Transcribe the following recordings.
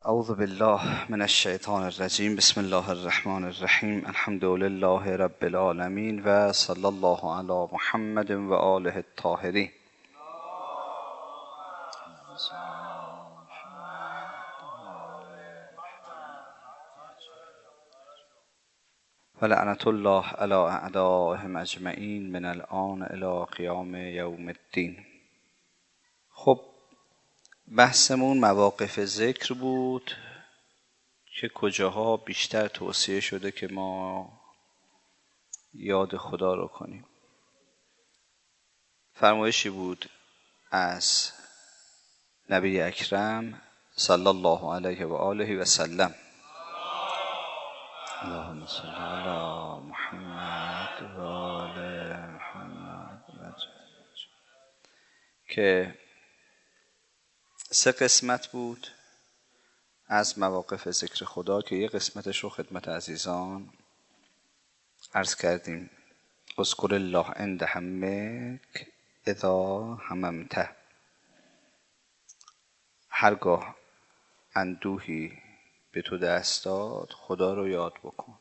اعوذ بالله من الشیطان الرجیم. بسم الله الرحمن الرحیم. الحمد لله رب العالمین و صلی الله علی محمد و آله الطاهرین. و لعنت الله علی اعدائهم اجمعین من الآن الی قیام یوم الدین. خب بحثمون مواقف ذکر بود که کجاها بیشتر توصیه شده که ما یاد خدا رو کنیم. فرمایشی بود از نبی اکرم صلی الله علیه و آله و سلم: اللهم صل علی محمد و آل محمد، که 3 قسمت بود از مواقف ذکر خدا که یه قسمتش رو خدمت عزیزان عرض کردیم. اذکر الله عند همک اذا هممته. هرگاه اندوهی به تو دست داد خدا رو یاد بکن.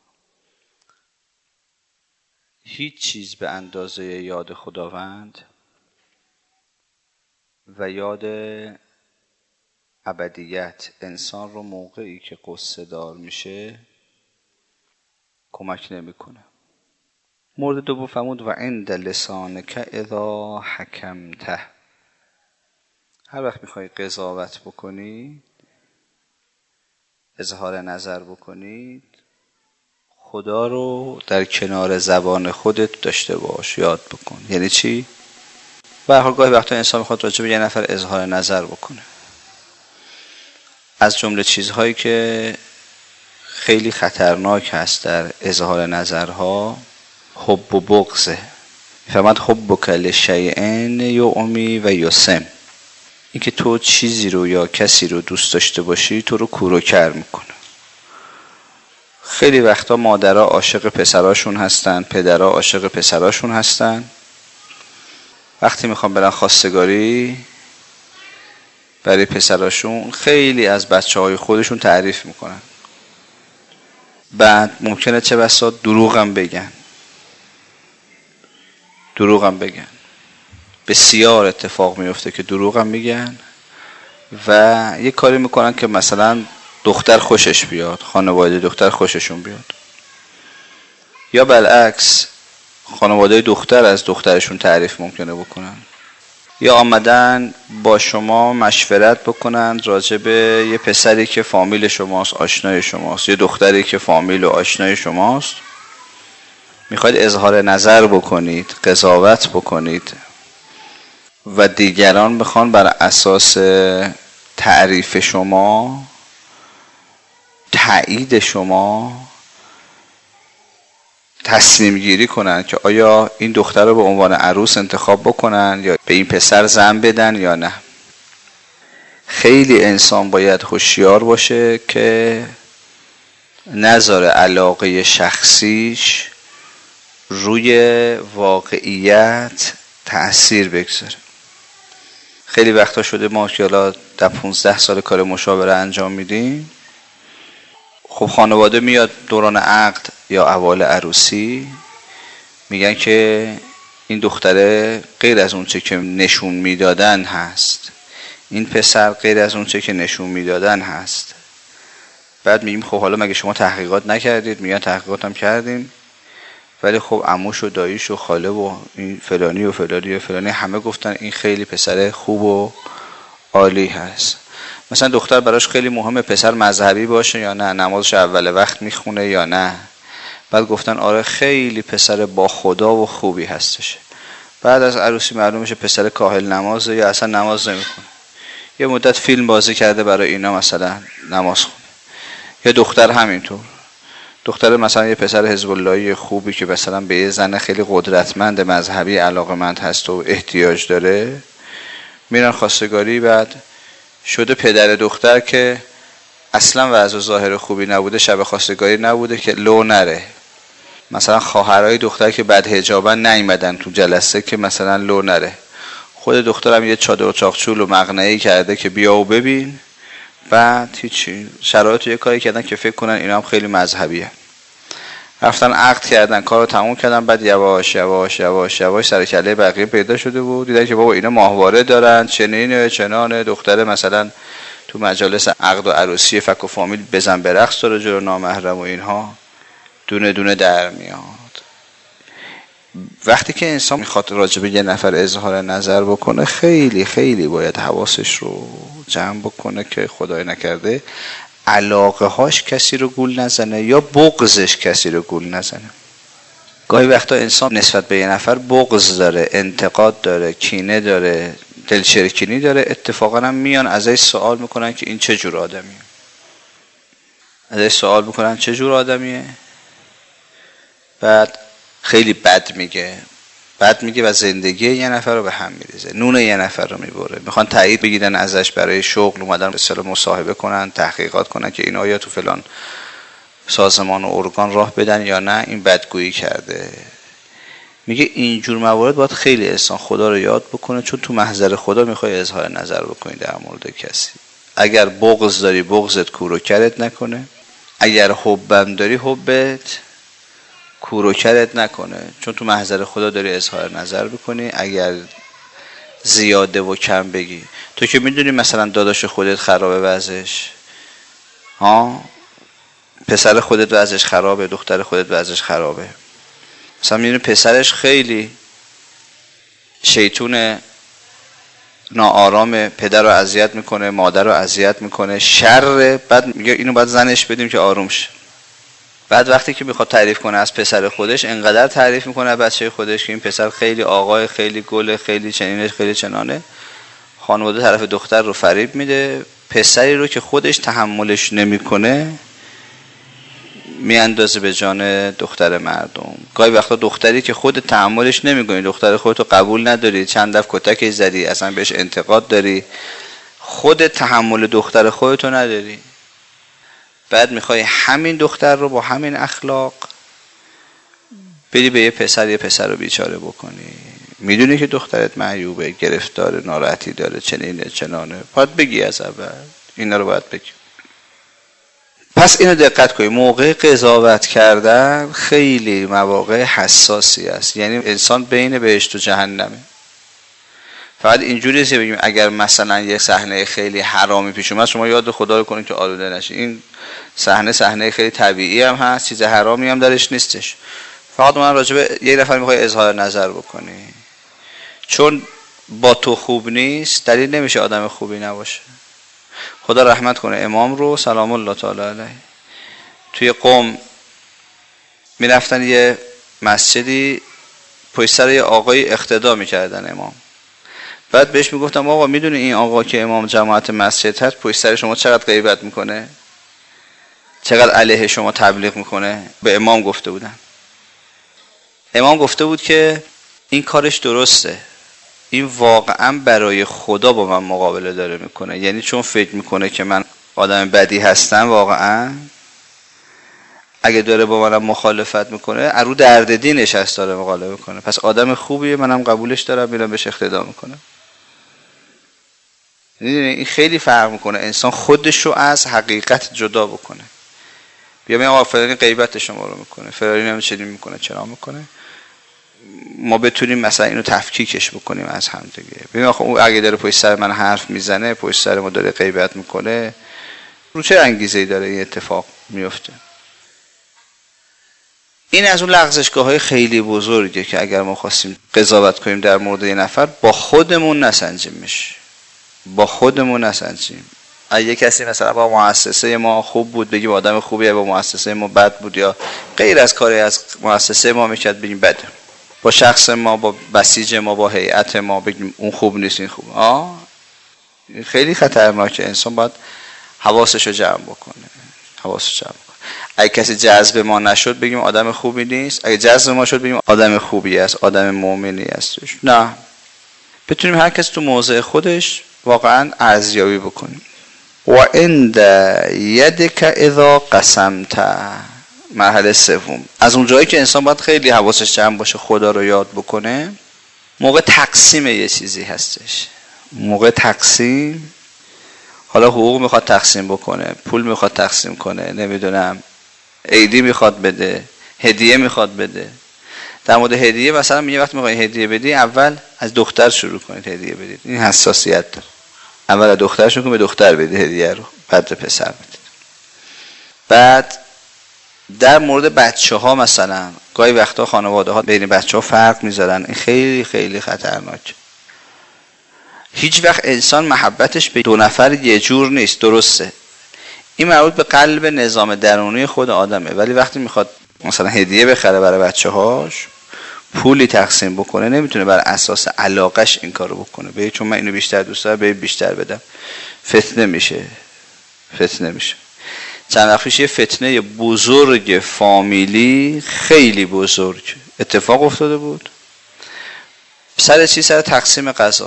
هیچ چیز به اندازه یاد خداوند و یاد ابدیت انسان رو موقعی که قصه دار میشه کمک نمیکنه. مورد دوم فرمود و عند لسانک اذا حکمته. هر وقت میخوای قضاوت بکنی، اظهار نظر بکنید، خدا رو در کنار زبان خودت داشته باش، یاد بکن. یعنی چی؟ به هر حال گاهی وقتا انسان میخواد راجع به یه نفر اظهار نظر بکنه. از جمله چیزهایی که خیلی خطرناک هست در اظهار نظرها حب و بغضه. فرمود حبک لشیء یعمی و یسم. این که تو چیزی رو یا کسی رو دوست داشته باشی تو رو کور و کر میکنه. خیلی وقتا مادرها عاشق پسراشون هستن، پدرها عاشق پسراشون هستن. وقتی میخوام برن خواستگاری برای پسراشون خیلی از بچه‌های خودشون تعریف میکنن. بعد ممکنه چه بسا دروغم بگن. بسیار اتفاق میفته که دروغم میگن و یه کاری میکنن که مثلا دختر خوشش بیاد، خانواده دختر خوششون بیاد، یا بالعکس خانواده دختر از دخترشون تعریف ممکنه بکنن، یا آمدن با شما مشورت بکنن راجع به یه پسری که فامیل شماست، آشنای شماست، یه دختری که فامیل و آشنای شماست. میخواید اظهار نظر بکنید، قضاوت بکنید و دیگران بخوان بر اساس تعریف شما، تایید شما تصمیم گیری کنن که آیا این دختر رو به عنوان عروس انتخاب بکنن یا به این پسر زن بدن یا نه. خیلی انسان باید هوشیار باشه که نذاره علاقه شخصیش روی واقعیت تأثیر بگذاره. خیلی وقتا شده ما که حالا در 15 سال کار مشاوره انجام میدیم، خب خانواده میاد دوران عقد یا اوایل عروسی میگن که این دختره غیر از اون چه که نشون میدادن هست، این پسر غیر از اون چه که نشون میدادن هست. بعد میگیم خب حالا مگه شما تحقیقات نکردید؟ میگن تحقیقات هم کردیم، ولی خب عموش و داییش و خاله و این فلانی و فلانی و فلانی همه گفتن این خیلی پسر خوب و عالی هست. مثلا دختر براش خیلی مهمه پسر مذهبی باشه یا نه، نمازش اول وقت میخونه یا نه. بعد گفتن آره خیلی پسر با خدا و خوبی هستش. بعد از عروسی معلوم میشه پسر کاهل نمازه یا اصلا نماز نمیخونه. یه مدت فیلم بازی کرده برای اینا مثلا نماز خونه. یا دختر همینطور. دختر مثلا یه پسر حزب اللهی خوبی که مثلا به یه زن خیلی قدرتمند مذهبی علاقمند هست و احتیاج داره، میرن خواستگاری. بعد شده پدر دختر که اصلا وضع ظاهر خوبی نبوده، شب خواستگاری نبوده که لو نره. مثلا خواهرای دختر که بعد حجابن نیومدن تو جلسه که مثلا لو نره. خود دخترم یه چادر و چاقچول و مقنعه‌ای کرده که بیا و ببین. بعد هیچی، شرایط یه کاری کردن که فکر کنن اینا هم خیلی مذهبیه، رفتن عقد کردن، کارو تموم کردن، بعد یواش یواش یواش یواش سر کله بقیه پیدا شده بود، دیدن که بابا اینا ماهواره دارن، چنینه چنانه، دختره مثلا تو مجالس عقد و عروسی فک و فامیل بزن برقص داره جلو نامحرم و اینها دونه دونه در میاد. وقتی که انسان میخواد راجع به یه نفر اظهار نظر بکنه خیلی خیلی باید حواسش رو جمع بکنه که خدای نکرده علاقه هاش کسی رو گول نزنه یا بغضش کسی رو گول نزنه. گاهی وقتا انسان نسبت به یه نفر بغض داره، انتقاد داره، کینه داره، دلچرکینی داره، اتفاقا هم میان ازش سوال میکنن که این چه جور آدمیه، ازش سوال میکنن چه جور آدمیه، بعد خیلی بد میگه و زندگی یه نفر رو به هم میریزه، نون یه نفر رو میبره. میخوان تایید بگیرن ازش برای شغل اومدن به اصطلاح مصاحبه کنن، تحقیقات کنن که این آیا تو فلان سازمان و ارگان راه بدن یا نه، این بدگویی کرده. میگه اینجور موارد باید خیلی انسان خدا رو یاد بکنه، چون تو محضر خدا میخوای اظهار نظر بکنی در مورد کسی. اگر بغض داری بغضت کور و کرت نکنه، اگر حبم داری حبت کور و کرت نکنه، چون تو محضر خدا داری اظهار نظر بکنی. اگر زیاده و کم بگی، تو که میدونی مثلا داداش خودت خرابه وضعش، پسر خودت وضعش خرابه، دختر خودت وضعش خرابه، مثلا میدونی پسرش خیلی شیطون ناآرام، پدر رو اذیت میکنه، مادر رو اذیت میکنه، شر، بعد میگه اینو باید زنش بدیم که آروم شه. بعد وقتی که میخواد تعریف کنه از پسر خودش، انقدر تعریف میکنه از بچه خودش که این پسر خیلی آقای، خیلی گله، خیلی چنینه، خیلی چنانه. خانواده طرف دختر رو فریب میده، پسری رو که خودش تحملش نمیکنه میاندازه به جان دختر مردم. گاهی وقتا دختری که خود تحملش نمیکنی، دختر خودتو قبول نداری، چند دفعه کتک زدی، اصلا بهش انتقاد داری، خود تحمل دختر خودتو نداری، بعد میخوای همین دختر رو با همین اخلاق بری به یه پسر رو بیچاره بکنی. میدونی که دخترت معیوبه، گرفتار، ناراحتی داره، چنینه چنانه، باید بگی از اول، اینا رو باید بگی. پس اینو دقت کنید، موقع قضاوت کردن خیلی مواقع حساسی است، یعنی انسان بین بهشت و جهنمه. فقط اینجوریه که بگیم اگر مثلا یه صحنه خیلی حرامی پیش اومد شما یاد خدا رو کنید که آلوده نشید. این صحنه خیلی طبیعی هم هست، چیز حرامی هم درش نیستش، فقط من راجع به یه نفر میخوای اظهار نظر بکنی، چون با تو خوب نیست دلیل نمیشه آدم خوبی نباشه. خدا رحمت کنه امام رو سلام الله تعالی علیه، توی قم میرفتن یه مسجدی، پشت سر یه آقای اقتدا میکردن امام. بعد بهش میگفتم آقا میدونی این آقا که امام جماعت مسجد هست پشت سر شما چقدر غیبت میکنه، چقدر علیه شما تبلیغ میکنه؟ به امام گفته بودن. امام گفته بود که این کارش درسته، این واقعا برای خدا با من مقابله داره میکنه، یعنی چون فکر میکنه که من آدم بدی هستم، واقعا اگه داره با منم مخالفت میکنه ارو درد دینش هست داره مقابله کنه، پس آدم خوبیه، منم قبولش دارم، میرم بهش اقتدا میکنم. این خیلی فرق میکنه انسان خودش رو از حقیقت جدا بکنه. بیا میگم آقا فلانی غیبت شما رو میکنه، فلانی هم چنین میکنه، چرا میکنه، ما بتونیم مثلا اینو تفکیکش بکنیم از هم دیگه. ببین آخه اون اگه داره پشت سر من حرف میزنه، پشت سر ما داره غیبت میکنه، رو چه انگیزه‌ای داره این اتفاق میفته؟ این از اون لغزشگاه‌های خیلی بزرگه که اگر ما خواستیم قضاوت کنیم در مورد یه نفر با خودمون نسنجیمش، با خودمون نسنجیم. اگه کسی مثلا با مؤسسه ما خوب بود بگیم آدم خوبیه، با مؤسسه ما بد بود یا غیر از کاری از مؤسسه ما میکرد بگیم بده، با شخص ما، با بسیج ما، با هیئت ما بگیم اون خوب نیست این خوب. خیلی خطرناکه. انسان باید حواسش رو جمع بکنه، حواسش جمع بکنه. اگه کسی جذب ما نشد بگیم آدم خوبی نیست، اگه جذب ما شد بگیم آدم خوبی است، آدم مؤمنی است. نه، بتونیم هر کس تو موضع خودش واقعا ارزیابی بکنیم. و عند یدک اذا قسمت، مرحله سوم، از اون جایی که انسان باید خیلی حواسش جمع باشه خدا رو یاد بکنه، موقع تقسیم یه چیزی هستش. موقع تقسیم حالا حقوق میخواد تقسیم بکنه، پول میخواد تقسیم کنه، نمیدونم عیدی میخواد بده، هدیه میخواد بده. در مورد هدیه مثلا میگه وقتی میخوای هدیه بدی اول از دختر شروع کنید هدیه بدید. این حساسیت داره. اول از دختر شروع کنید، به دختر بدید هدیه رو، بعد به پسر بدید. بعد در مورد بچه‌ها مثلا گاهی وقتا خانواده‌ها بین بچه‌ها فرق میذارن. این خیلی خیلی خطرناکه. هیچ وقت انسان محبتش به دو نفر یه جور نیست، درسته. این مربوط به قلب نظام درونی خود آدمه، ولی وقتی میخواد مثلا هدیه بخره برای بچه‌هاش، پولی تقسیم بکنه، نمیتونه بر اساس علاقش این کارو بکنه. به چون من اینو بیشتر دوست دارم به بیشتر بدم، فتنه میشه. چند وقت پیش یه فتنه بزرگ فامیلی خیلی بزرگ اتفاق افتاده بود. سر چی؟ سر تقسیم غذا.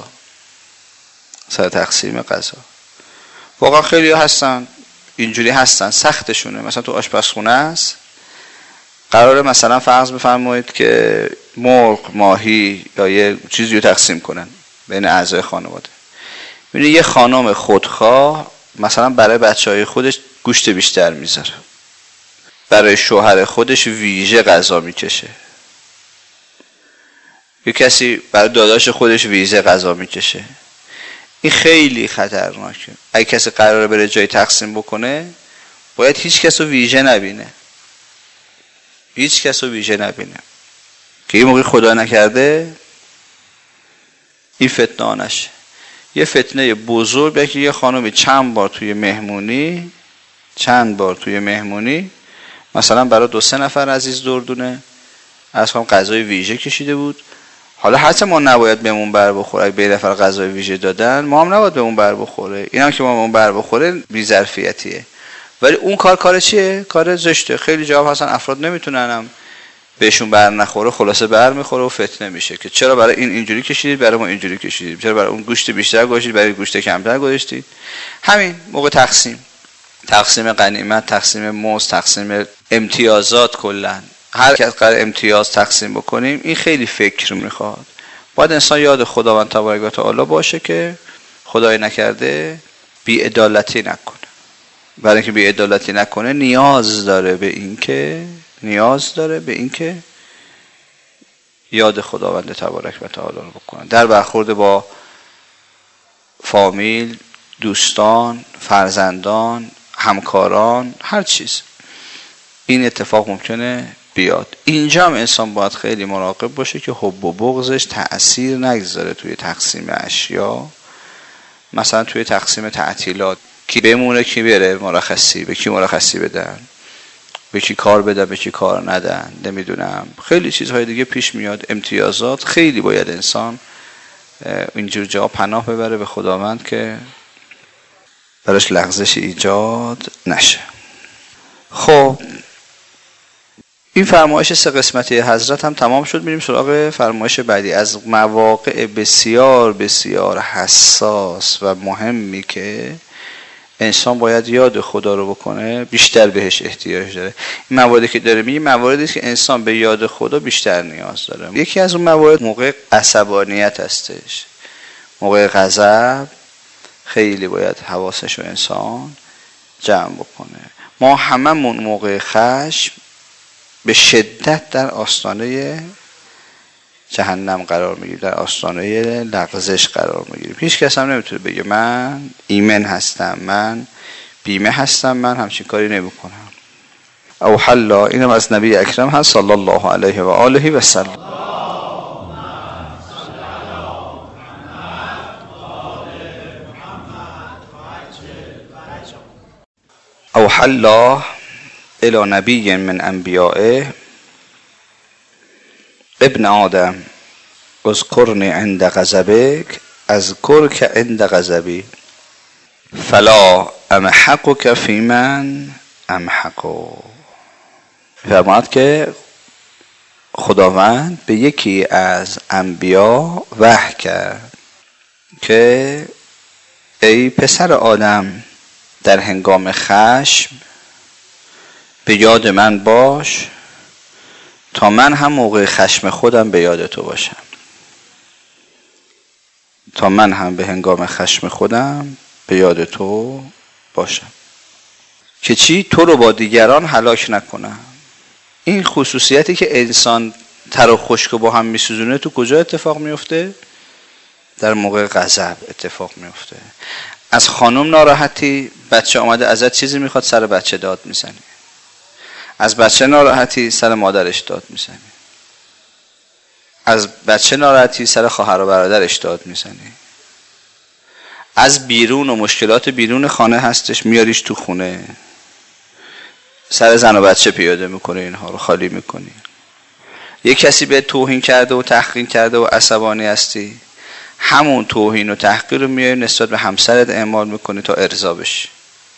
واقعا خیلی هستن اینجوری هستن، سختشونه. مثلا تو آشپزخونه است، قراره مثلا فرض بفرمایید که مرغ، ماهی یا یه چیزی رو تقسیم کنن بین اعضای خانواده. ببینید یه خانم خودخواه مثلا برای بچهای خودش گوشت بیشتر میذاره، برای شوهر خودش ویژه غذا میکشه، یه کسی برای داداش خودش ویژه غذا میکشه. این خیلی خطرناکه. اگه کسی قراره بره جای تقسیم بکنه، باید هیچ کس رو ویژه نبینه. که این موقع خدا نکرده این فتنه نشه. یه فتنه بزرگ که یه خانمی چند بار توی مهمونی مثلا برای 2-3 نفر عزیز دردونه از هم غذای ویژه کشیده بود. حالا حتی ما نباید بهمون بر بخوره، اگه به نفر غذای ویژه دادن ما هم نباید بهمون بر بخوره. اینا که ما بهمون بر بخوره بی‌ظرفیتیه. ولی اون کار چیه؟ کار زشته. خیلی جواب هستن افراد نمیتونن هم بهشون بر نخوره، خلاصه بر میخوره و فتنه میشه که چرا برای این اینجوری کشیدید، برای ما اینجوری کشیدید، چرا برای اون گوشت بیشتر گذاشتید، برای گوشت کمتر گذاشتید. همین موقع تقسیم غنیمت، تقسیم مزد، تقسیم امتیازات، کلا هر کس قرار امتیاز تقسیم بکنیم، این خیلی فکر میخواد. باید انسان یاد خداوند تبارک و تعالی باشه که خدای نکرده بی‌عدالتی نکنه. برای اینکه بی‌عدالتی نکنه نیاز داره به اینکه یاد خداوند تبارک و تعالی رو بکنه در برخورد با فامیل، دوستان، فرزندان، همکاران، هر چیز. این اتفاق ممکنه بیاد. اینجا هم انسان باید خیلی مراقب باشه که حب و بغضش تأثیر نگذاره توی تقسیم اشیا. مثلا توی تقسیم تعطیلات کی بمونه کی بره مرخصی، به کی مرخصی بدن، به کی کار بدن، به کی کار ندن، نمیدونم خیلی چیزهای دیگه پیش میاد. امتیازات خیلی باید انسان اینجور جا پناه ببره به خداوند که براش لغزش ایجاد نشه. خب این فرمایش 3 قسمتی حضرت هم تمام شد. میریم سراغ فرمایش بعدی. از مواقع بسیار بسیار حساس و مهمی که انسان باید یاد خدا رو بکنه، بیشتر بهش احتیاج داره. این مواردی که داره میگه مواردی است که انسان به یاد خدا بیشتر نیاز داره. یکی از اون موارد موقع عصبانیت هستش. موقع غضب خیلی باید حواسش رو انسان جمع بکنه. ما هممون موقع خشم به شدت در آستانه جهنم قرار میگیریم، در آستانه لغزش قرار میگیریم. هیچ کس هم نمیتونه بگه من ایمن هستم، من بیمه هستم، من همچین کاری نمیکنم. او حلا. اینم از نبی اکرم هست صلی الله علیه و آله و سلم. او حلا الى نبی من انبیائه ابن آدم اذکرنی عند غضبک اذکرک عند غضبی فلا امحقک فی من امحق. فرمود که خداوند به یکی از انبیا وحی کرد که ای پسر آدم در هنگام خشم به یاد من باش تا من هم موقع خشم خودم به یاد تو باشم. تا من هم به هنگام خشم خودم به یاد تو باشم که چی؟ تو رو با دیگران هلاک نکنم. این خصوصیتی که انسان تر و خشک با هم میسوزونه تو کجا اتفاق میفته؟ در موقع غضب اتفاق میفته. از خانم ناراحتی، بچه آمده ازت چیزی میخواد، سر بچه داد میزنی. از بچه ناراحتی، سر مادرش داد میزنی. از بچه ناراحتی، سر خواهر و برادرش داد میزنی. از بیرون و مشکلات بیرون خانه هستش، میاریش تو خونه، سر زن و بچه پیاده میکنه، اینها رو خالی میکنی. یک کسی به توهین کرده و تحقیر کرده و عصبانی هستی، همون توهین و تحقیر رو میاری نسبت به همسرت اعمال میکنی تا ارضا بشی.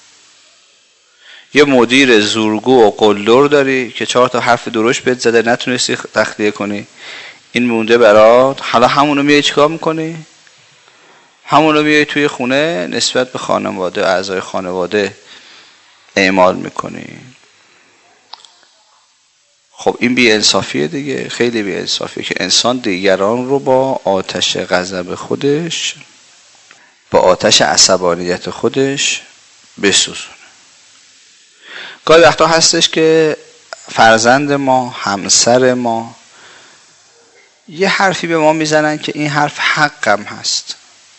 یه مدیر زورگو و قلدر داری که 4 تا حرف درشت بهت زده، نتونستی تخلیه کنی، این مونده برات، حالا همونو میای چیکار میکنی؟ همونو میای توی خونه نسبت به خانواده، اعضای خانواده اعمال میکنی. خب این بی‌انصافیه دیگه، خیلی بی‌انصافیه که انسان دیگران رو با آتش غضب خودش، با آتش عصبانیت خودش بسوزونه. گاهی وقتا هستش که فرزند ما، همسر ما یه حرفی به ما میزنن که این حرف حقم هست.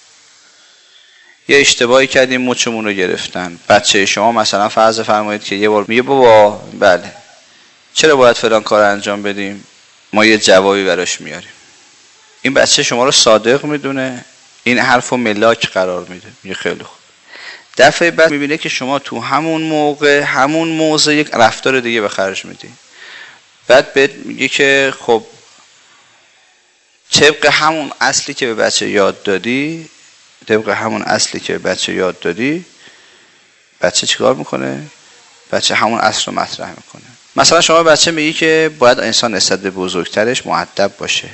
یه اشتباهی کردیم، مچمون رو گرفتن. بچه شما مثلا فرض فرمایید که یه بار میگه بابا بله چرا باید فلان کار انجام بدیم، ما یه جوابی براش میاریم. این بچه شما رو صادق میدونه، این حرفو ملاک قرار میده، میگه خیلی خوب. دفعه بعد میبینه که شما تو همون موقع، همون موضع یک رفتار دیگه به خرج میدی. بعد بهت میگه که خب طبق همون اصلی که به بچه یاد دادی، بچه چیکار میکنه؟ بچه همون اصل رو مطرح میکنه. مثلا شما بچه میگی که باید انسان نسبت به بزرگترش مؤدب باشه.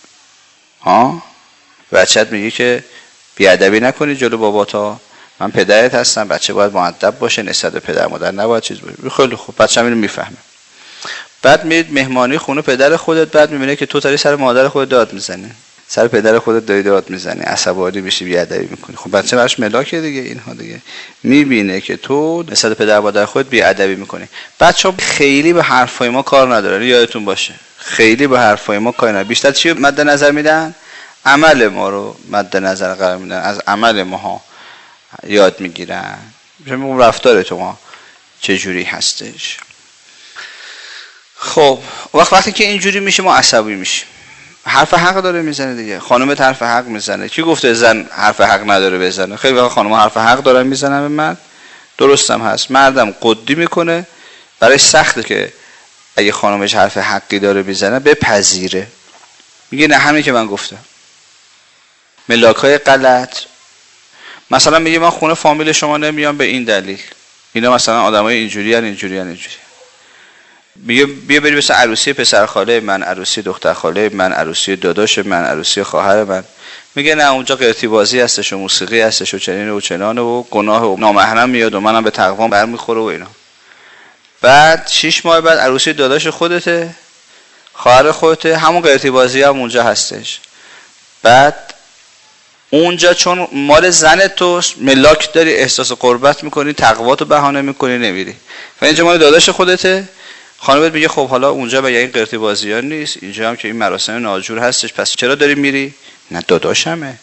بچه‌ت میگه که بیادبی نکنی جلو باباتا، من پدرت هستم، بچه باید مؤدب باشه، نسبت به پدر مادر نباید چیز باشه. خیلی خوب، بچه هم اینو میفهمه. بعد میرید مهمانی خونه پدر خودت، بعد میبینه که تو داری سر مادر خودت داد میزنی، سر پدر خودت داری داد میزنی، عصبانی میشی، بیادبی میکنی. خب بچه براش ملاکه دیگه، اینها دیگه میبینه که تو نسبت پدر مادر خودت بیادبی میکنی. بچه‌ها خیلی به حرفای ما کار ندارن، یادتون باشه، خیلی به حرفای ما کار ندارن. بیشتر چی مد نظر میدن؟ عمل ما رو مد نظر قرار میدن، از عمل ماها یاد میگیرن. میگم رفتار تو ما چه جوری هستش. خب وقتی که اینجوری میشه ما عصبی میشیم. حرف حق داره میزنه دیگه، خانم حرف حق میزنه. کی گفته زن حرف حق نداره بزنه؟ خیلی وقت خانم حرف حق دارن میزنن به مرد، درستم هست. مردم قدی میکنه، برای سخته که اگه خانمش حرف حقی داره میزنه بپذیره، میگه نه همین که من گفتم. ملاکای غلط، مثلا میگه من خونه فامیل شما نمیام به این دلیل، اینا مثلا آدمای اینجوری. بیا بریم مثلا عروسی پسر خاله من، عروسی دختر خاله من، عروسی داداش من، عروسی خواهر من. میگه نه اونجا قرتی بازی هستش و موسیقی هستش و چنین و چنان و گناه و نامحرم میاد و منم به تقوام برمیخوره و اینا. بعد 6 ماه بعد عروسی داداش خودته، خواهر خودته، همون قرتی بازی هم اونجا هستش. بعد اونجا چون مال زن توست، ملاک داری، احساس قربت میکنی، تقواتو بهانه میکنی، نمیری. و اینجا مال داداش خودته، خانمت میگه خب حالا اونجا به این قرتی بازیان نیست، اینجا هم که این مراسم ناجور هستش، پس چرا داری میری؟ نه داداشمه.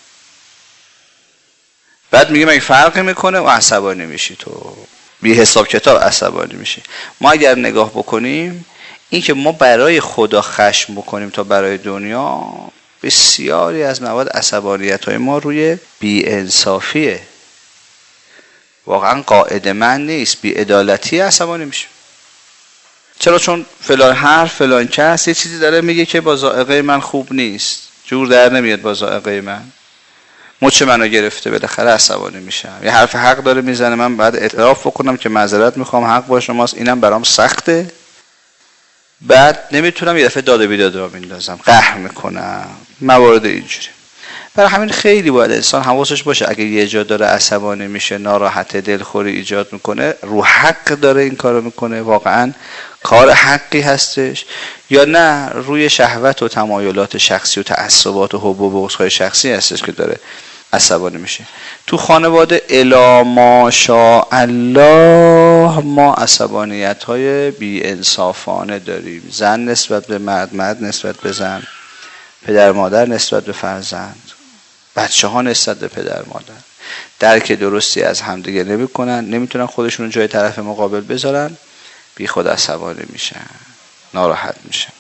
بعد میگه مگه فرقی میکنه؟ و عصبانی میشی، تو بی حساب کتاب عصبانی میشی. ما اگر نگاه بکنیم این که ما برای خدا خشم بکنیم تا برای دنیا، بسیاری از مواد عصبانیت های ما روی بی انصافیه، واقعا قاعده من نیست، بی عدالتی عصبانی میشیم. چرا؟ چون فلان حرف فلان کس یه چیزی داره میگه که با ذائقه من خوب نیست، جور در نمیاد با ذائقه من، مچ منو گرفته، بالاخره عصبانی میشم. یه حرف حق داره میزنه، من باید اعتراف بکنم که معذرت میخوام، حق با شماست، اینم برام سخته. بعد نمیتونم یه دفعه داد و بیداد رو میندازم، قهر میکنم، موارد اینجوری. برای همین خیلی باید انسان حواسش باشه اگه یه جا داره عصبانی میشه، ناراحت، دلخوری ایجاد میکنه، رو حق داره این کارو میکنه، واقعا کار حقی هستش، یا نه روی شهوت و تمایلات شخصی و تعصبات و حب و بغض‌های شخصی هستش که داره عصبانی میشه. تو خانواده الا ماشاء الله ما عصبانیت های بی انصافانه داریم. زن نسبت به مرد، مرد نسبت به زن، پدر مادر نسبت به فرزند، بچه ها نسبت به پدر مادر درک درستی از همدیگه نمیکنن، نمیتونن خودشون رو جای طرف مقابل بذارن، بی خود عصبانی میشن، ناراحت میشن.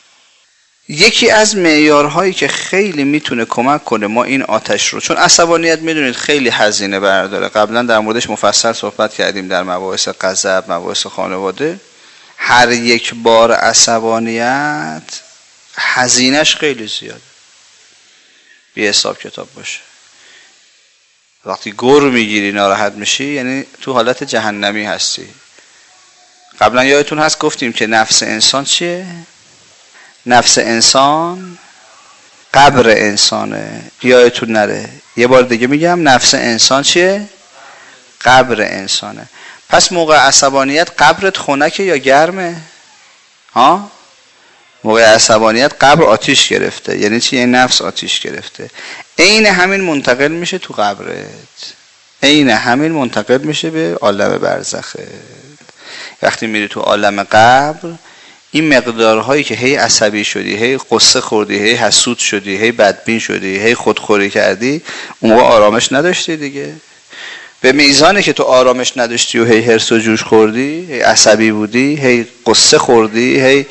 یکی از معیارهایی که خیلی میتونه کمک کنه ما این آتش رو، چون عصبانیت میدونید خیلی هزینه برداره، قبلا در موردش مفصل صحبت کردیم در مباحث غضب، مباحث خانواده. هر یک بار عصبانیت هزینهش خیلی زیاده، بی حساب کتاب باشه. وقتی گر میگیری ناراحت میشی یعنی تو حالت جهنمی هستی. قبلا یادتون هست گفتیم که نفس انسان چیه؟ نفس انسان قبر انسانه. یادتون نره، یه بار دیگه میگم، نفس انسان چیه؟ قبر انسانه. پس موقع عصبانیت قبرت خنکه یا گرمه؟ ها؟ موقع عصبانیت قبر آتیش گرفته. یعنی چی؟ یعنی نفس آتیش گرفته. عین همین منتقل میشه تو قبرت، عین همین منتقل میشه به عالم برزخه. وقتی میری تو عالم قبر، این مقدارهایی که هی عصبی شدی، هی قصه خوردی، هی حسود شدی، هی بدبین شدی، هی خودخوری کردی، اون موقع آرامش نداشتی دیگه. به میزانی که تو آرامش نداشتی و هی هرس و جوش خوردی، هی عصبی بودی، هی قصه خوردی، هی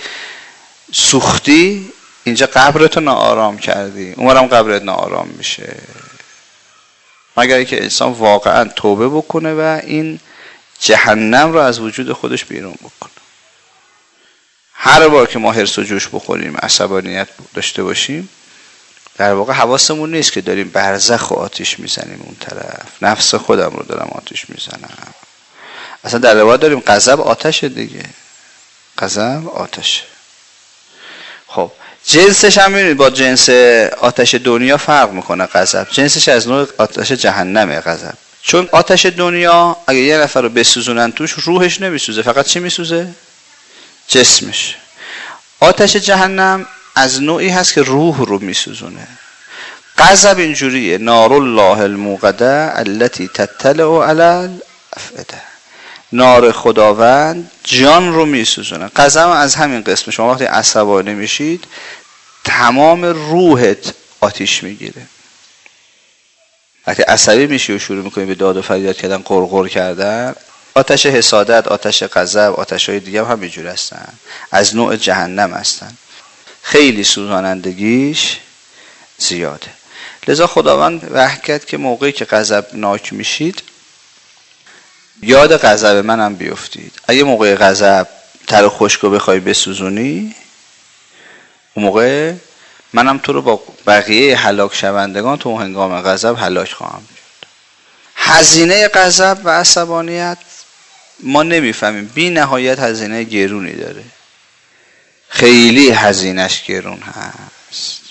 سوختی، اینجا قبرتو ناآرام کردی، اونورم قبرت ناآرام میشه. مگر اینکه انسان واقعا توبه بکنه و این جهنم رو از وجود خودش بیرون بکنه. هر بار که ما هرس و جوش بخوریم، عصبانیت داشته باشیم، در واقع حواسمون نیست که داریم برزخ و آتیش میزنیم اون طرف. نفس خودم رو دارم آتیش میزنم. اصلا در روایت داریم غضب آتشه دیگه، غضب آتشه. خب جنسش هم میبینید با جنس آتش دنیا فرق میکنه. غضب جنسش از نوع آتش جهنمه غضب. چون آتش دنیا اگه یه نفر رو بسوزونن توش، روحش نمیسوزه، فقط چی میسوزه؟ جسمش. آتش جهنم از نوعی هست که روح رو میسوزونه. غضب اینجوریه، نار الله الموقده التي تطلع علی الافئده. نار خداوند جان رو میسوزونه. غضب از همین قسم. شما وقتی عصبانی میشید تمام روحت آتیش میگیره. وقتی عصبی میشی و شروع میکنی به داد و فریاد کردن، قرقر کردن، آتش حسادت، آتش غضب، آتش‌های دیگه هم همینجور هستن، از نوع جهنم هستن، خیلی سوزانندگیش زیاده. لذا خداوند وحی کرد که موقعی که غضبناک میشید یاد غضب منم بیفتید. اگه موقع غضب تر و خشکو بخوای بسوزونی، اون موقع منم تو رو با بقیه هلاک شوندگان تو هنگام غضب هلاک خواهم کرد. هزینه غضب و عصبانیت ما نمیفهمیم، بی نهایت هزینه گرونی داره، خیلی هزینهش گرون هست،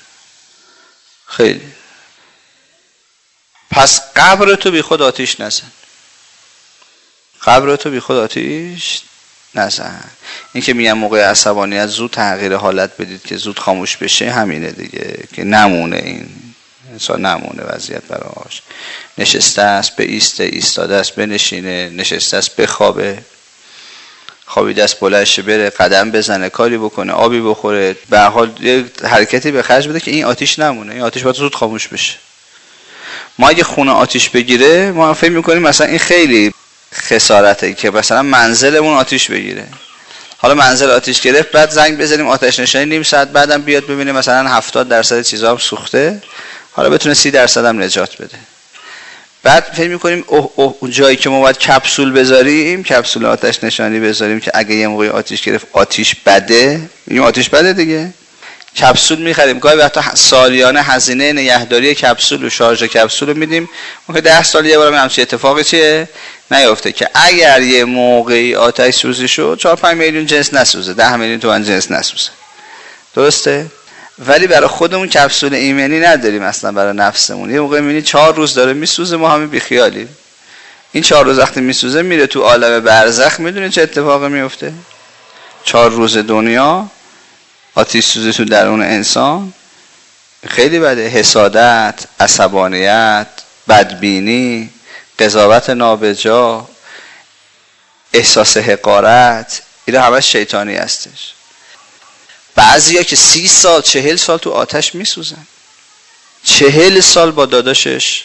خیلی. پس قبرتو بی خود آتیش نزن، قبرتو بی خود آتیش نزن. این که میگم موقع عصبانیت زود تغییر حالت بدید که زود خاموش بشه، همینه دیگه، که نمونه این انسان، نمونه وضعیت براش. نشسته است به ایسته، ایستاده است بنشینه، نشسته است بخوابه، خوابیده است بلند شه بره، قدم بزنه، کاری بکنه، آبی بخوره، به هر حال یه حرکتی به خرج بده که این آتیش نمونه. این آتیش باید زود خاموش بشه. ما اگه خونه آتیش بگیره، ما فکر می‌کنیم مثلا این خیلی خسارته که مثلا منزلمون آتیش بگیره. حالا منزل آتیش گرفت، بعد زنگ بزنیم آتش نشانی، نیم ساعت بعدم بیاد ببینه مثلا 70% چیزا هم سوخته، حالا بتونه 30% هم نجات بده. بعد فکر می‌کنیم اون جایی که ما باید کپسول بذاریم، کپسول آتش نشانی بذاریم که اگه یه موقع آتیش گرفت آتیش بده، میگیم آتیش بده دیگه، کپسول می‌خریم. گاهی وقتا سالیانه هزینه نگهداری کپسول و شارژ کپسول رو میدیم، ممکنه 10 سال یه بار همچین اتفاقی چیه نیفته که اگر یه موقعی آتش سوزی شد 4-5 میلیون جنس نسوزه، 10 میلیون تومان جنس نسوزه، درسته؟ ولی برای خودمون کپسول ایمنی نداریم اصلا، برای نفسمون. یه موقع میبینی 4 روز داره میسوزه، ما همین بیخیالیم. این 4 روز وقتی میسوزه میره تو عالم برزخ، میدونی چه اتفاقی میفته؟ 4 روز دنیا آتش سوزه تو درون انسان، خیلی بده. حسادت، عصبانیت، بدبینی، قضاوت نابجا، احساس حقارت، اینا همه شیطانی هستش. بعضیا که 30 سال 40 سال تو آتش میسوزن، 40 سال با داداشش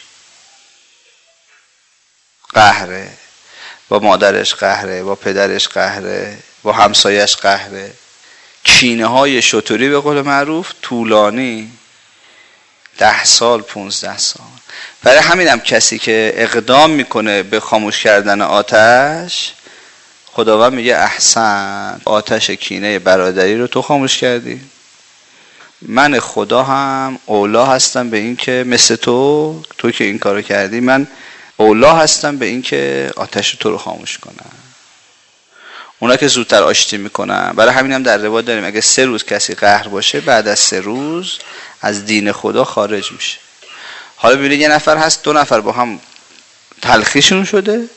قهره، با مادرش قهره، با پدرش قهره، با همسایش قهره، کینه های شطوری به قول معروف طولانی، 10 سال 15 سال. برای همین هم کسی که اقدام میکنه به خاموش کردن آتش، خداوند میگه احسن، آتش کینه برادری رو تو خاموش کردی، من خدا هم اولا هستم به این که مثل تو که این کارو کردی، من اولا هستم به این که آتش تو رو خاموش کنم. اونا که زودتر آشتی میکنن. برای همین هم در روایت داریم اگه 3 روز کسی قهر باشه، بعد از 3 روز از دین خدا خارج میشه. حالا ببینید یه نفر هست 2 نفر با هم تلخیشون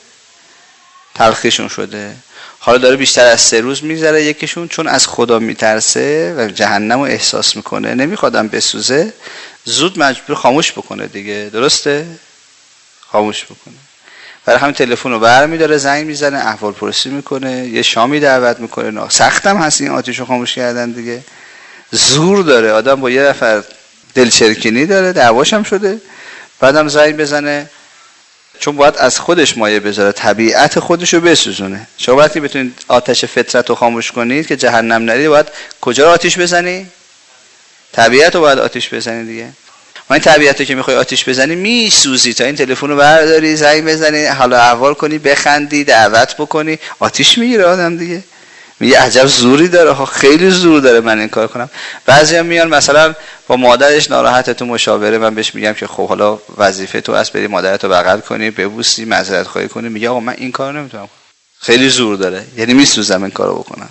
شده، حالا داره بیشتر از 3 روز میذاره، یکیشون چون از خدا میترسه و جهنم رو احساس میکنه، نمیخوادم بسوزه، زود مجبور خاموش بکنه دیگه. درسته؟ خاموش بکنه. برای همین تلفن رو برمی‌داره، زنگ میزنه، احوال پرسی میکنه، یه شامی دعوت میکنه. سختم هست این آتیشو خاموش کردن دیگه، زور داره. آدم با یه نفر دلچرکینی داره، دعواش هم شده، بعدم زنگ بزنه، چون باید از خودش مایه بذاره، طبیعت خودش رو بسوزونه. شما وقتی بتونید آتش فطرت رو خاموش کنید که جهنم نری، باید کجا آتیش بزنی؟ طبیعت رو باید آتیش بزنی دیگه. ما این طبیعت رو که میخوای آتیش بزنی میسوزی، تا این تلفن رو برداری، زنگ بزنی، حالا احوال کنی، بخندی، دعوت بکنی، آتیش میگیره آدم دیگه. میگه عجب زوری داره ها، خیلی زور داره من این کار کنم. بعضیا میان مثلا با مادرش ناراحته تو مشاوره، من بهش میگم که خب حالا وظیفه تو است بری مادرت رو بغل کنی، ببوسی، معذرت خواهی کنی. میگه آقا من این کارو نمیتونم، خیلی زور داره، یعنی میسوزم این کارو بکنم.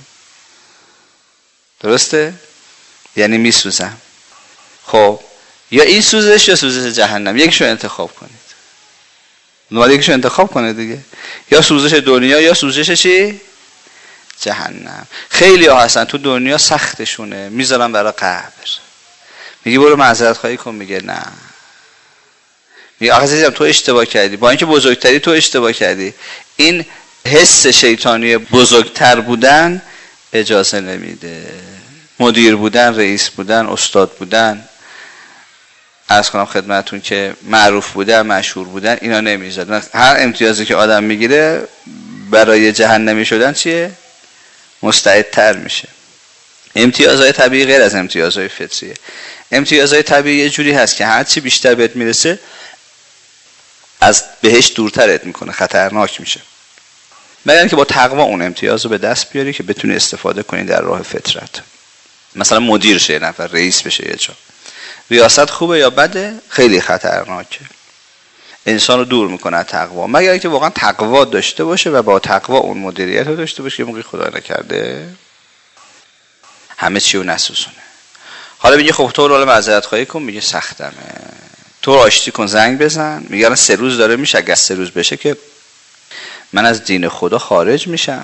درسته؟ یعنی میسوزم. خب یا این سوزش یا سوزش جهنم، یکیشو انتخاب کنید. نوبت یکیشو انتخاب کنه دیگه، یا سوزش دنیا یا سوزش چی؟ جهنم. خیلی ها هستن تو دنیا سختشونه، میذارن برای قبر. میگی برو معذرت خواهی کن، میگه نه. میگه آقا عزیزم تو اشتباه کردی، با اینکه بزرگتری تو اشتباه کردی. این حس شیطانی بزرگتر بودن اجازه نمیده. مدیر بودن، رئیس بودن، استاد بودن، عرض کنم خدمتون که معروف بودن، مشهور بودن، اینا نمیذارن. هر امتیازی که آدم میگیره برای جهنمی شدن چیه؟ مستعدتر میشه. امتیازهای طبیعی غیر از امتیازهای فطریه. امتیازهای طبیعی یه جوری هست که هرچی بیشتر بهت میرسه از بهش دورترت میکنه، خطرناک میشه. مگر اینکه با تقوا اون امتیاز رو به دست بیاری که بتونی استفاده کنی در راه فطرت. مثلا مدیر شه نفر، رئیس بشه یه جا، ریاست خوبه یا بده؟ خیلی خطرناکه، انسان رو دور میکنه از تقوا. مگر اینکه واقعا تقوا داشته باشه و با تقوا اون مدیریت رو داشته باشه که موقعی خدا نکرده همه چی رو نسوزونه. حالا میگه خب تو رو معذرت خواهی کن، میگه سختمه، تو رو آشتی کن، زنگ بزن. میگه 3 روز داره میشه، اگه 3 روز بشه که من از دین خدا خارج میشم،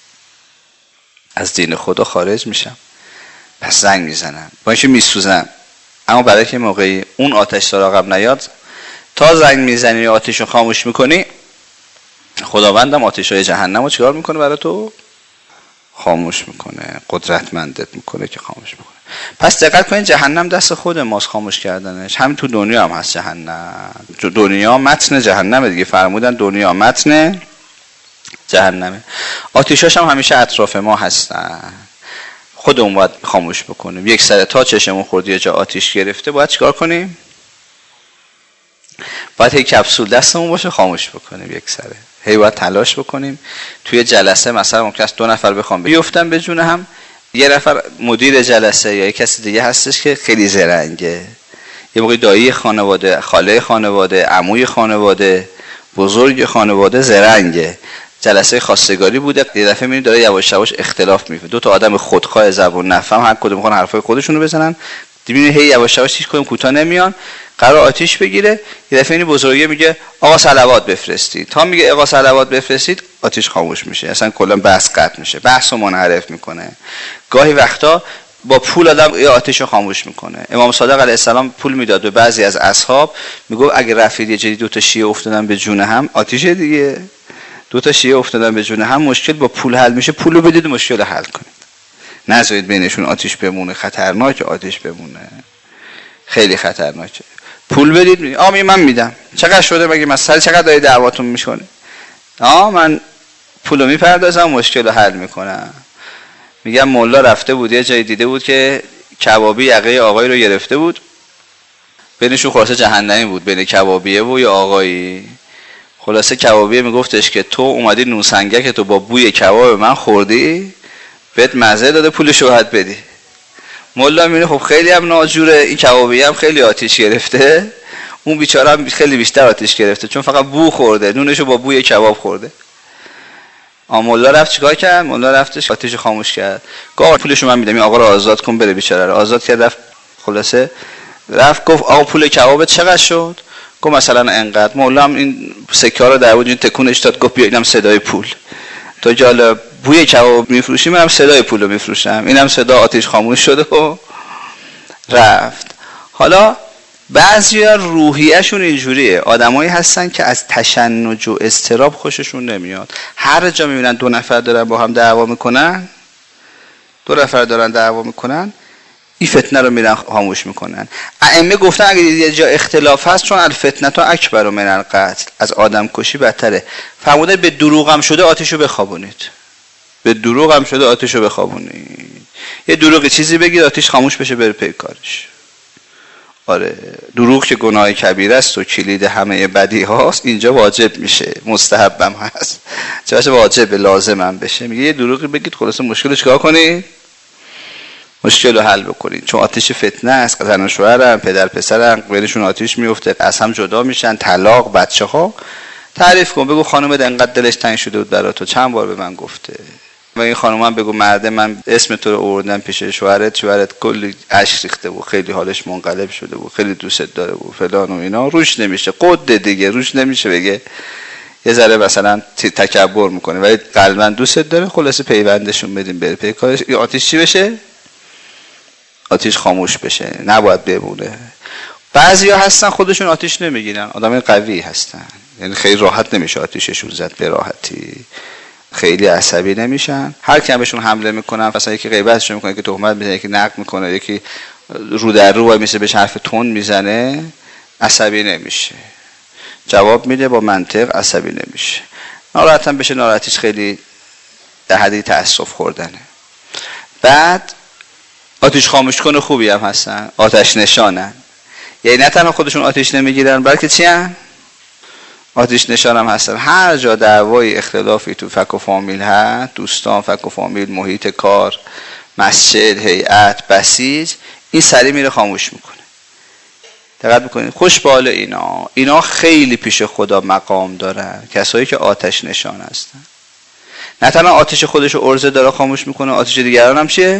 از دین خدا خارج میشم. پس زنگ میزنم، با اینکه میسوزم، اما برای که موقعی اون آتش سراغم نیاد، تا زنگ میزنی و آتش رو خاموش میکنی، خداوندم آتش‌های جهنم رو چیکار میکنه برای تو؟ خاموش میکنه، قدرتمندت میکنه که خاموش میکنه. پس دقت کنید، جهنم دست خود ماست خاموش کردنش. همین تو دنیا هم هست جهنم. دنیا متن جهنمه دیگه، فرمودن دنیا متن جهنمه. آتشاش هم همیشه اطراف ما هستن، خودمون باید خاموش بکنیم. یک سر تا چشمون خورد یه جا آتش گرفته، باید چیکار کنیم؟ باید هی کپسول دستمون باشه خاموش بکنیم یک سره. هی باید تلاش بکنیم. توی جلسه مثلا ممکن است 2 نفر بخوام بیفتن به جون هم، یه نفر مدیر جلسه یا کسی دیگه هستش که خیلی زرنگه، یه موقع دایی خانواده، خاله خانواده، عموی خانواده، بزرگ خانواده زرنگه. جلسه خواستگاری بوده، یه دفعه میبینید داره یواش یواش اختلاف میفته. 2 تا آدم خودخواه زبون نفهم هر کدوم میخوان حرفای خودشونو بزنن، میبینید هی یواش یواش هیچ کدوم کوتاه نمیان، قرار آتیش بگیره. یه دفعه این بزرگه میگه آقا صلوات بفرستید. تا میگه آقا صلوات بفرستید، آتیش خاموش میشه، اصلا کلا بحث قطع میشه، بحثو منحرف میکنه. گاهی وقتا با پول آدم یه آتش رو خاموش میکنه. امام صادق علیه السلام پول میداد به بعضی از اصحاب، میگفت اگه رفیق یه جدی دو تا شیعه افتادن به جون هم، آتش دیگه، دو تا شیعه افتادن به جون هم، مشکل با پول حل میشه، پولو بدید مشکل حل کنید، نذارید بینشون آتش بمونه. خطرناکه آتش بمونه، خیلی خطرناکه. پول بدید، من میدم. چقدر شده مگه مثلا چقدر داری دعواتون میکنه؟ من پولو میپردازم، مشکل رو حل میکنم. میگم مولا رفته بود یه جایی دیده بود که کبابی یقه آقایی رو گرفته بود، بینشون خلاصه جهنمی بود بین کبابیه و یه آقایی. خلاصه کبابیه میگفتش که تو اومدی نوسنگه که تو با بوی کباب من خوردی، بهت مزه داده، پول شوهد بدی. مولا میبینه خب خیلی هم ناجوره، این کبابیه هم خیلی آتیش گرفته، اون بیچاره هم خیلی بیشتر آتیش گرفته چون فقط بو خورده، نونشو با بوی کباب خورده. مولا رفت چیکار کرد؟ مولا رفتش آتیش خاموش کرد، گفت پولشو من میدم، این آقا رو آزاد کن بره، بیچاره رو آزاد کرد. رفت خلاصه رفت گفت آقا پول کبابت چقدر شد؟ گفت مثلا انقدر. مولا هم این سکه ها رو در وجود تکونش داد، گفت بیا اینم صدای پول، تو جالب بوی کباب میفروشی، منم صدای پول رو میفروشم. اینم صدا آتیش خاموش شده و رفت. حالا بعضیا روحیه‌شون اینجوریه، آدمایی هستن که از تشنج و اضطراب خوششون نمیاد. هر جا میبینن دو نفر دارن با هم دعوا میکنن، این فتنه رو میرن خاموش میکنن. ائمه گفتن اگه یه جا اختلاف هست، چون الفتنه تا اکبر من القتل، از آدم کشی بدتره، فرمودن به دروغ هم شده آتیشو بخوابونید، به دروغ هم شده آتیشو بخوابونید. یه دروغی چیزی بگید آتیش خاموش بشه بره پی کارش. آره دروغ که گناه کبیره است و کلید همه بدی هاست، اینجا واجب میشه، مستحبم هست، چه واجب لازمم بشه. میگه یه دروغی بگید خلاص مشکل چیکار کنید؟ مشکل رو حل بکنید، چون آتش فتنه است. زن و شوهرن، پدر پسرن، بینشون آتش میفته، از هم جدا میشن، طلاق، بچه ها. تعریف کن، بگو خانومت انقدر دلش تنگ شده بود برای تو، چند بار به من گفته. و این خانومم بگو مرده من اسم تو رو آوردم پیش شوهرت کلی اشک ریخته بود، خیلی حالش منقلب شده بود، خیلی دوست داره بود فلان و اینا. روش نمیشه قد دیگه، روش نمیشه بگه، یه ذره مثلا تکبر میکنه ولی قلبا دوست داره. خلاصه پیوندشون بدیم بره پی کارش. این آتش چی بشه؟ آتش خاموش بشه، نباید بمونه. بعضیا هستن خودشون آتش نمیگیرن، آدم قوی هستن، یعنی خیلی راحت نمیشه آتیششون زد به راحتی، خیلی عصبی نمیشن. هر کی بهشون حمله میکنن، مثلا یکی غیبتشون میکنه، یکی تهمت میزنه، یکی نقد میکنه، یکی رو در رو وای میشه بهش حرف تند میزنه، عصبی نمیشه، جواب میده با منطق، عصبی نمیشه. ناراحت هم بشه، ناراحتیش خیلی در حدی تأسف خوردنه. بعد آتش خاموش کنه خوبی هم هستن، آتش نشانن، یعنی نه تنها خودشون آتش نمیگیرن بلکه چی هم؟ آتش نشان هم هستن. هر جا دعوای اختلافی تو فک و فامیل هست، دوستان، فک و فامیل، محیط کار، مسجد، هیئت، بسیج، این سری میره خاموش میکنه. دقت بکنید، خوش به حال اینا خیلی پیش خدا مقام دارن، کسایی که آتش نشان هستن. نه تنها آتش خودش رو عرضه داره خاموش میکنه، آتش دیگران هم چیه؟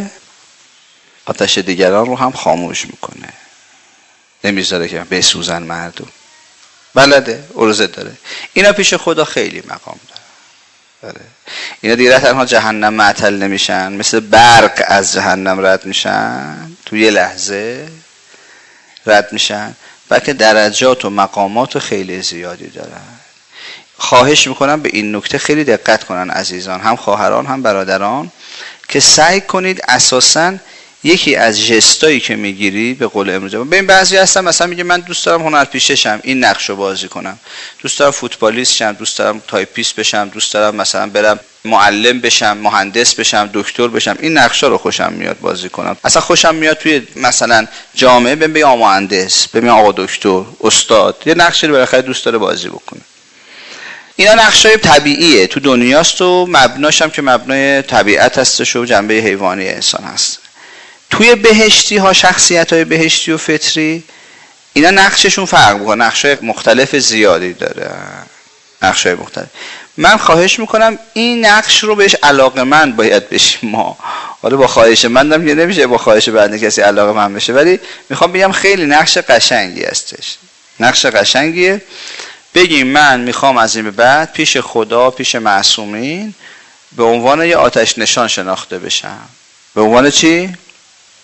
آتش دیگران رو هم خاموش میکنه، نمیذاره که بسوزن مردم، بلده، عرضه داره. اینا پیش خدا خیلی مقام داره. اینا دیگه تنها جهنم معطل نمیشن، مثل برق از جهنم رد میشن، تو یه لحظه رد میشن، بلکه درجات و مقامات خیلی زیادی دارن. خواهش میکنم به این نکته خیلی دقت کنن عزیزان، هم خواهران هم برادران، که سعی کنید اساساً یکی از جستایی که میگیری، به قول امروز ببین بعضی هستن مثلا میگه من دوست دارم هنرپیشه این نقشو بازی کنم، دوست دارم فوتبالیست شم، دوست دارم تایپیست بشم، دوست دارم مثلا برم معلم بشم، مهندس بشم، دکتر بشم، این نقشا رو خوشم میاد بازی کنم. اصلا خوشم میاد توی مثلا جامعه ببین آقا مهندس، ببین آقا دکتر، استاد، یه نقشی رو بالاخره دوست داره بازی بکنه. اینا نقشای طبیعیه تو دنیاست و مبناش هم که مبنای طبیعت هستش و جنبه حیوانی انسان هست. توی بهشتی ها، شخصیت های بهشتی و فطری، اینا نقششون فرق میکنه، نقشای مختلف زیادی داره، نقشای مختلف. من خواهش میکنم این نقش رو بهش علاقه‌مند باید بشیم ما. حالا با خواهش مندم که نمیشه با خواهش بنده کسی علاقه‌مند بشه، ولی میخوام بگم خیلی نقش قشنگی هستش، نقش قشنگیه. بگیم من میخوام از این به بعد پیش خدا، پیش معصومین، به عنوان یه آتش نشان شناخته بشم. به عنوان چی؟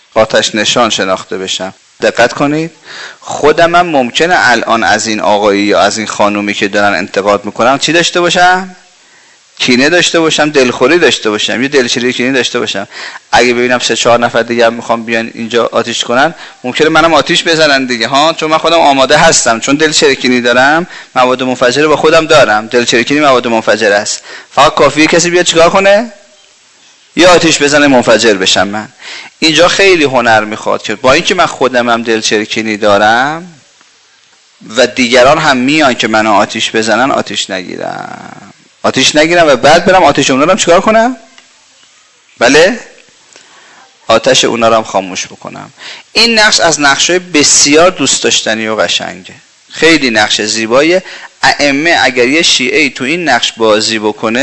آتش نشان شناخته بشم. دقت کنید، خودم هم ممکنه الان از این آقایی یا از این خانومی که دارن انتقاد میکنن چی داشته باشم؟ کینه داشته باشم، دلخوری داشته باشم، یه دلچیره کینه داشته باشم. اگه ببینم 3-4 نفر دیگه هم میخوام بیان اینجا آتیش کنن، ممکنه منم آتیش بزنن دیگه ها، چون من خودم آماده هستم، چون دلچیره کینی دارم، مواد منفجره با خودم دارم. دلچیره کینی مواد منفجره است، فقط کافیه کسی بیاد چیکار کنه؟ یه آتیش بزنه منفجر بشم من. اینجا خیلی هنر میخواد که با اینکه من خودم هم دلچیره کینی دارم و دیگران هم میان که منو آتیش بزنن، آتیش نگیرم و بعد برم آتش اونا رو هم چیکار کنم؟ بله؟ آتش اونا رو هم خاموش بکنم. این نقش از نقش‌های بسیار دوست داشتنی و قشنگه، خیلی نقش زیباییه. ائمه اگر یه شیعه‌ای تو این نقش بازی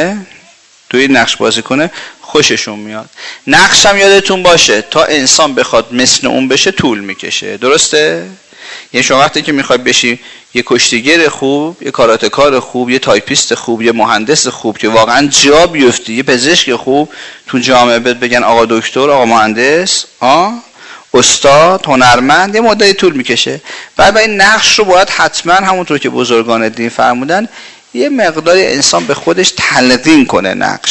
کنه خوششون میاد. نقش هم یادتون باشه تا انسان بخواد مثل اون بشه طول میکشه، درسته؟ یعنی شما وقتی که میخوای بشی یه کشتیگر خوب، یه کاراتکار خوب، یه تایپیست خوب، یه مهندس خوب که واقعا جا بیفتی، یه پزشک خوب تو جامعه بگن آقا دکتر، آقا مهندس، استاد، هنرمند، یه مدتی طول میکشه. بعد این نقش رو باید حتما همونطور که بزرگان دین فرمودن یه مقداری انسان به خودش تلقین کنه.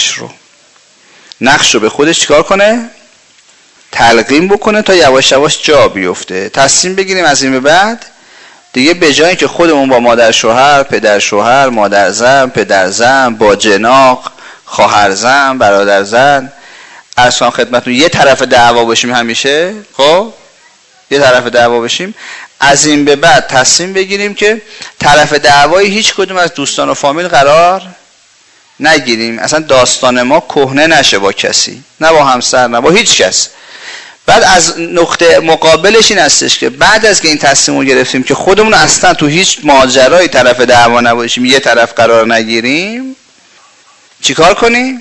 نقش رو به خودش چیکار کنه؟ تلقین بکنه تا یواش یواش جا بیفته. تصمیم بگیریم از این به بعد دیگه به جایی که خودمون با مادر شوهر، پدر شوهر، مادر زن، پدر زن، با جناق، خواهر زن، برادر زن، عرض کنم خدمتتون یه طرف دعوا بشیم همیشه، خب یه طرف دعوا بشیم، از این به بعد تصمیم بگیریم که طرف دعوای هیچ کدوم از دوستان و فامیل قرار نگیریم. اصلا داستان ما کهنه نشه با کسی، نه با همسر، نه با هیچ کس. بعد از نقطه مقابلش این هستش که بعد از که این تصمیم رو گرفتیم که خودمون اصلا تو هیچ ماجرای طرف دعوا نباشیم، یه طرف قرار نگیریم، چیکار کنیم؟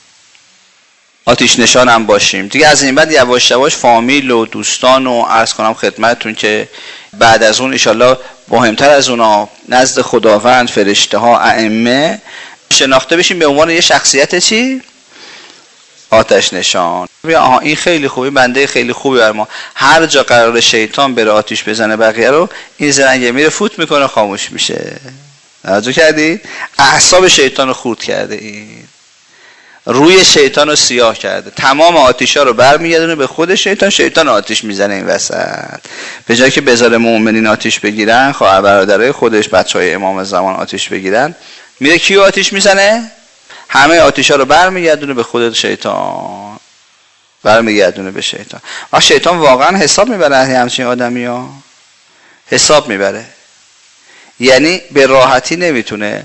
آتش نشان هم باشیم دیگه. از این بعد یواش یواش فامیل و دوستان و عرض کنم خدمتتون که بعد از اون انشالله مهمتر از اونا نزد خداوند، فرشته ها، ائمه شناخته بشیم به عنوان یه شخصیت چی؟ آتش نشان. این خیلی خوبه، بنده خیلی خوبی بر ما. هر جا قرار شیطان بره آتش بزنه بقیه رو، این زرنگه میره فوت میکنه، خاموش میشه. توجه کردید؟ اعصاب شیطان رو خورد کرده، این روی شیطان رو سیاه کرده، تمام آتیشا رو برمیگردونه به خود شیطان. شیطان آتش میزنه این وسط، به جای که بذاره مؤمنین آتش بگیرن، خواهر برادرای خودش، بچهای امام زمان آتش بگیرن، میره کیو آتش میزنه؟ همه آتیشا رو برمیگردونه به خود شیطان، برمیگردونه به شیطان. شیطان واقعا حساب میبره همچین آدمیا، حساب میبره. یعنی به راحتی نمیتونه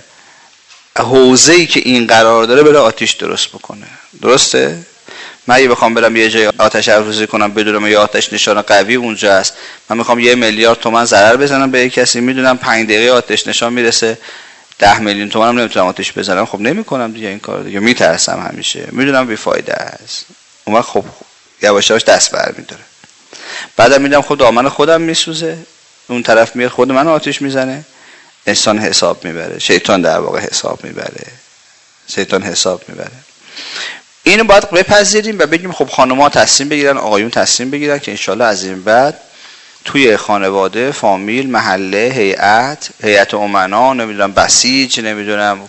حوزه‌ای که این قرار داره بره آتش درست بکنه، درسته؟ من اگه بخوام برم یه جای آتش افروزی کنم بدونم یه آتش نشان قوی اونجا است، من میخوام 1 میلیارد تومان ضرر بزنم به کسی، میدونم 5 دقیقه آتش نشان میرسه 10 میلیون تومانم نمیتونم آتش بزنم، خب نمیکنم دیگه این کارو دیگه، میترسم همیشه، میدونم بیفایده است. اون وقت خب یواش یواش دست برمی‌داره. بعدم میدم خب دامن خودم میسوزه، اون طرف میاد خود منو آتش میزنه. انسان حساب میبره، شیطان در واقع حساب میبره، شیطان حساب میبره. اینو باید بپذیریم و بگیم خب خانم‌ها تصمیم بگیرن، آقایون تصمیم بگیرن که انشالله از این بعد توی خانواده، فامیل، محله، هیئت امنا، نمیدونم بسیج، نمیدونم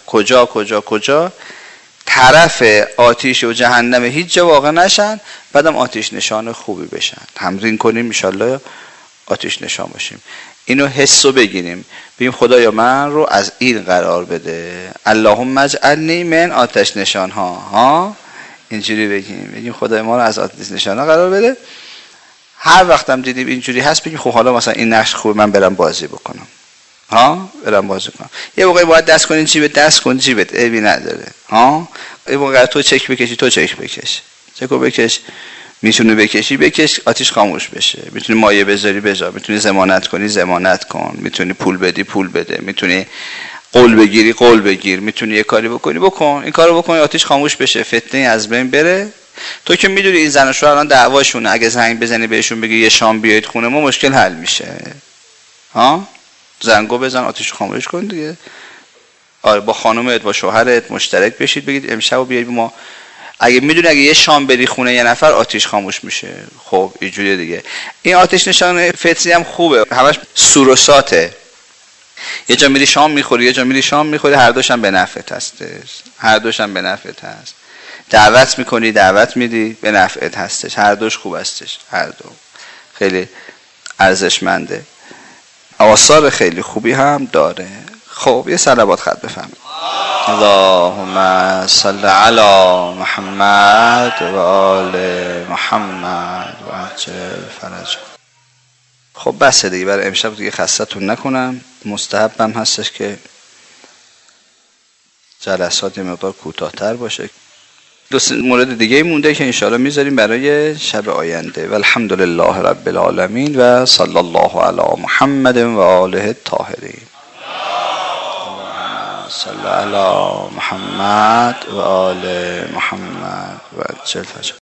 کجا طرف آتیش و جهنم هیچ جا واقع نشن، بعدم آتش نشان خوبی بشن. تمرین کنیم انشالله آتش نشان باشیم. اینو حسو بگیریم، بگیم خدایا من رو از این قرار بده، اللهم اجعلنی من آتش نشان ها، اینجوری بگیم خدای ما رو از آتش نشان ها قرار بده. هر وقتم دیدیم اینجوری هست بگیم خب حالا مثلا این نقش خوبه، من برم بازی بکنم، برم بازی کنم. یه موقعی باید دست کنین جیبت، دست کن جیبت، عیبی نداره. یه موقع تو چک بکشی، تو چک بکش، چکو بکش، میتونی بکش، آتیش خاموش بشه. میتونی مایه بذاری بذار، میتونی ضمانت کنی ضمانت کن، میتونی پول بدی پول بده، میتونی قول بگیری قول بگیر، میتونی یه کاری بکنی بکن، این کارو بکنی آتیش خاموش بشه، فتنه از بین بره. تو که میدونی این زن و شوهر الان دعواشونه، اگه زنگ بزنی بهشون بگی یه شام بیایید خونه ما، مشکل حل میشه. زنگو بزن آتیش خاموش کن دیگه. آره با خانومت با شوهرت مشترک بشید، بگید امشب بیایید ما اگه میدونی اگه یه شام بری خونه یه نفر آتیش خاموش میشه. خب اینجوریه دیگه. این آتش نشان فطری هم خوبه، همش سوروساته. یه جا میری شام میخوری، یه جا میری شام میخوری، هر دوش هم به نفعت هستش، هر دوش هم به نفعت هست. دعوت میکنی، دعوت میدی، به نفعت هستش، هر دوش خوب هستش، هر دو خیلی ارزشمنده، آثار خیلی خوبی هم داره. خب یه صلوات خط بفهم. اللهم صل علی محمد و آل محمد و عجل فرج. خب بسه دیگه، برای امشب دیگه خستتون نکنم. مستحبم هستش که جلسات یه مقدار کوتاه‌تر باشه. دو مورد دیگه مونده که انشاءالله میذاریم برای شب آینده. و الحمدلله رب العالمین و صلی الله علی محمد و آله الطاهرین. صلی علی محمد و آل محمد و عجل فرج.